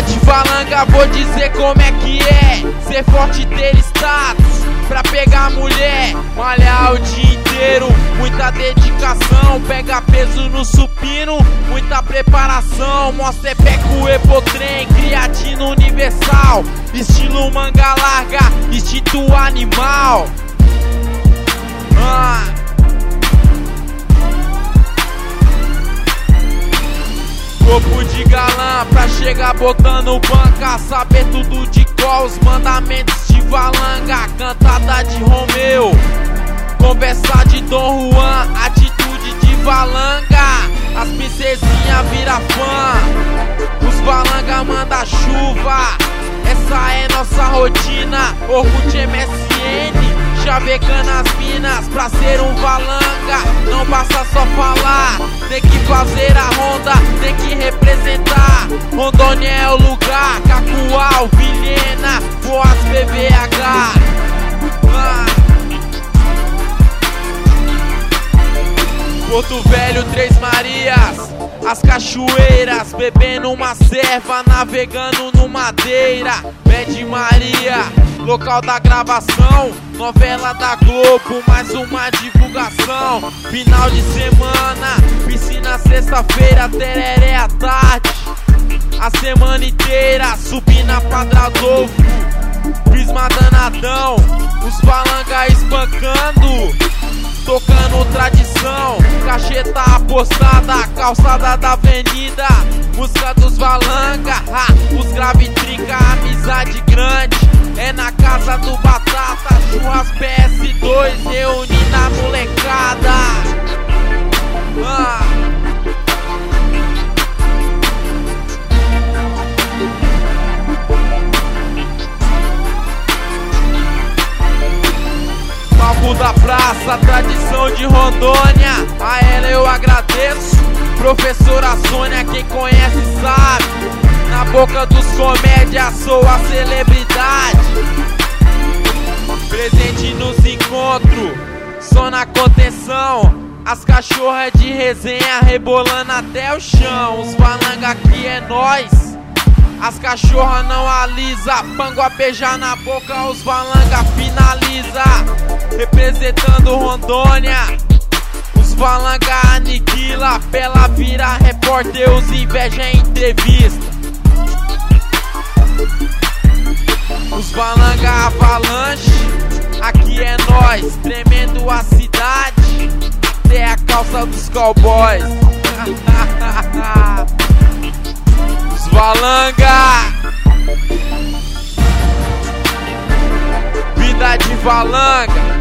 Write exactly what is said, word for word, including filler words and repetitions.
de valanga, vou dizer como é que é ser forte e ter status pra pegar mulher, malhar o dia inteiro, muita dedicação, pega peso no supino, muita preparação, mostra peco, epotrem, creatina universal, estilo manga larga, instinto animal. Ah. Corpo de galã pra chegar botando banca, saber tudo de qual os mandamentos de valanga, cantada de Romeu, conversa de Dom Juan, atitude de valanga, as princesinhas vira fã, os valanga manda chuva, essa é nossa rotina, Orkut M S N, chavecando as minas pra ser um valanga, não basta só falar, tem que fazer a ronda, tem que representar, Rondônia é o lugar, Cacoal, Vilhena, Boas B V H. Ah. Porto Velho, Três Marias, as cachoeiras, bebendo uma serva, navegando no Madeira, Pé de Maria, local da gravação, novela da Globo, mais uma divulgação, final de semana, piscina sexta-feira, tereré à tarde, a semana inteira, subi na Padradolfo, Prisma danadão, os valanga espancando, tocando tradição, cacheta apostada, calçada da avenida, música dos valanga, ha, os grave trinca, amizade grande, é na casa do Batata, churras P S dois, reunindo a molecada. Ah. Palco da praça, tradição de Rondônia, a ela eu agradeço, professora Sônia, quem conhece sabe, na boca dos comédias sou a celebridade, presente nos encontros, só na contenção, as cachorras de resenha rebolando até o chão, os valanga aqui é nós. As cachorras não alisa, pango a beijar na boca, os valanga finaliza, representando Rondônia, os valanga aniquila, pela vira repórter, os inveja em entrevista, os valanga avalanche, aqui é nós, tremendo a cidade, até a calça dos cowboys. Valanga, vida de valanga.